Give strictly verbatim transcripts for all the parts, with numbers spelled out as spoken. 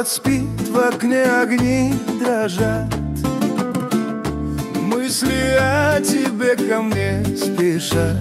Город спит, в окне огни дрожат, мысли о тебе ко мне спешат.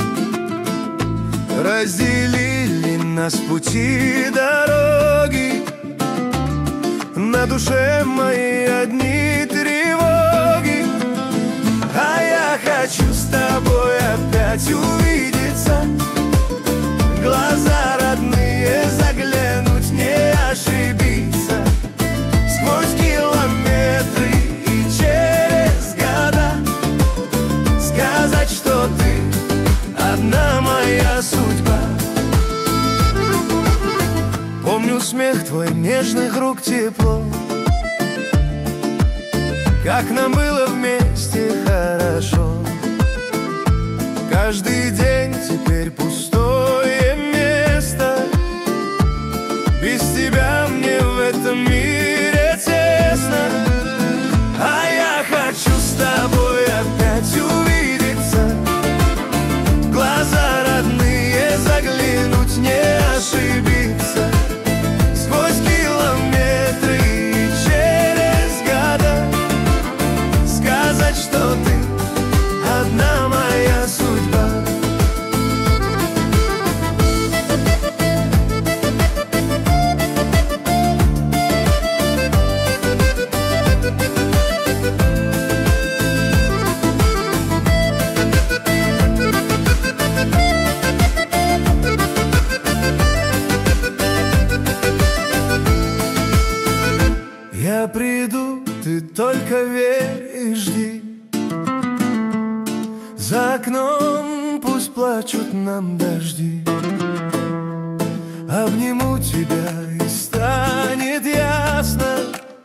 Разделили нас пути дороги, на душе моей одни тревоги. А я хочу с тобой опять увидеться, глаза родные заглянуть, не ошибиться. Сквозь километры и через года сказать, что ты одна моя судьба. Помню смех твой, нежных рук тепло, как нам было вместе хорошо. Каждый день теперь пустое место, без тебя мне в этом мире тесно. А я хочу с тобой опять увидеться, глаза родные заглянуть, не ошибиться. Сквозь километры и через года сказать, что ты одна моя судьба. Я приду, ты только верь и жди. За окном пусть плачут нам дожди. Обниму тебя и станет ясно,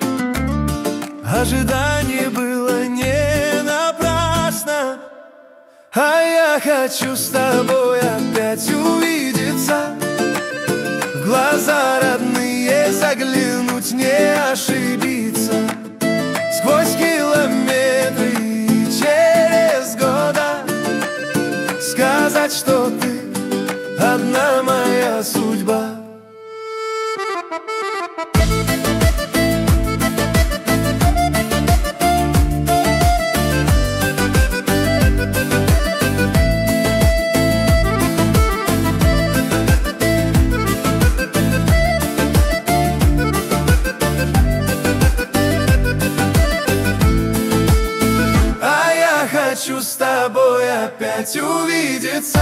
ожидание было не напрасно. А я хочу с тобой опять увидеться, глаза родные заглянуть, не ошибиться. Сквозь километры и через года сказать, что ты одна моя судьба. Хочу с тобой опять увидеться,